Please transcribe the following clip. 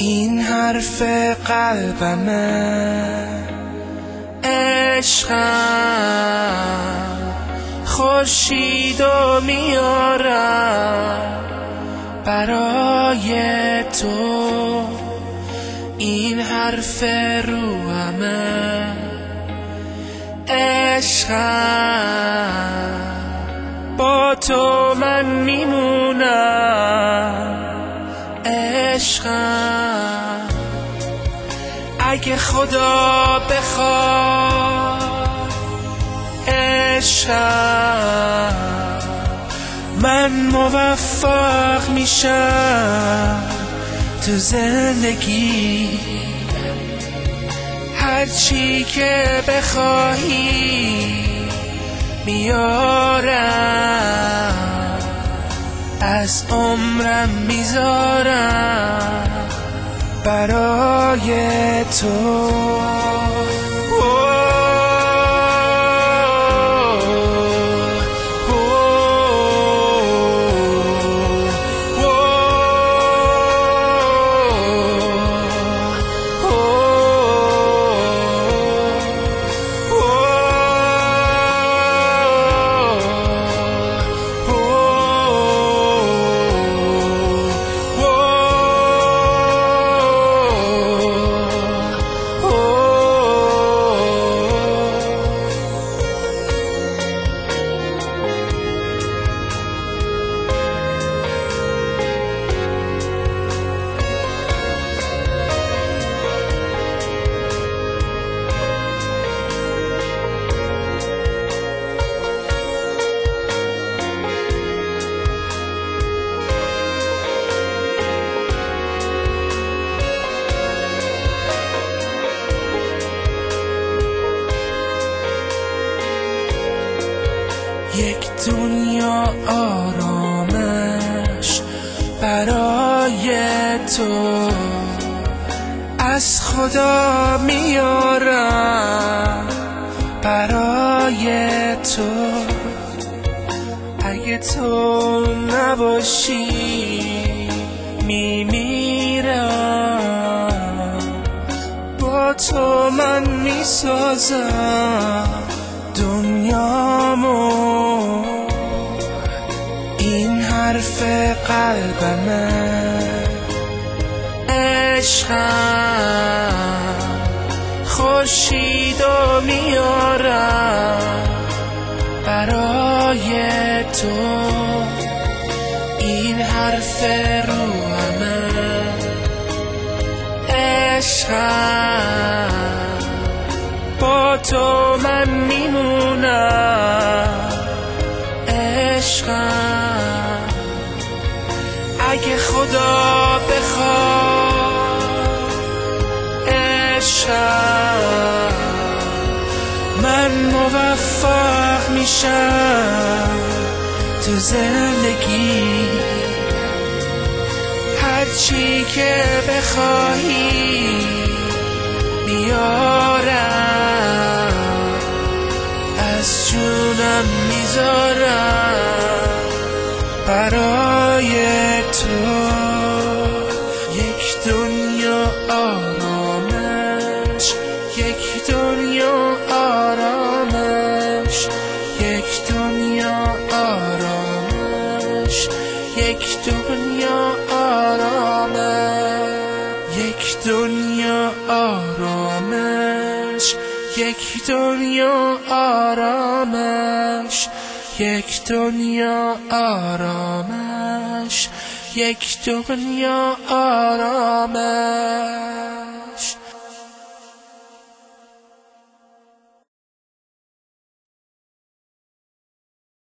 این حرف قلبمه، عشقم خورشیدو میارم برای تو. این حرف روحمه، عشقم با تو من میمونم. عشقم اگه خدا بخواد، عشقم من موفق میشم تو زندگی. هرچی که بخواهی میارم، از عمرم میذارم برای تو. یک دنیا آرامش برای تو، از خدا میارم برای تو. اگه تو نباشی میمیرم، با تو من میسازم دنیامو. این حرف قلبمه، عشقم خورشیدو میارم برای تو. این حرف روحمه، عشقم با تو من میمونم. عشقم اگه خدا بخواد، عشقم من موفق میشم تو زندگی. هرچی که بخواهی میارم، از جونم میذارم برای تو. یک دنیا آرامش، یک دنیا آرامش، یک دنیا آرامش، یک دنیا آرامش، یک دنیا آرامش، یک دنیا آرامش، یک دنیا آرامش، یک دنیا آرامش.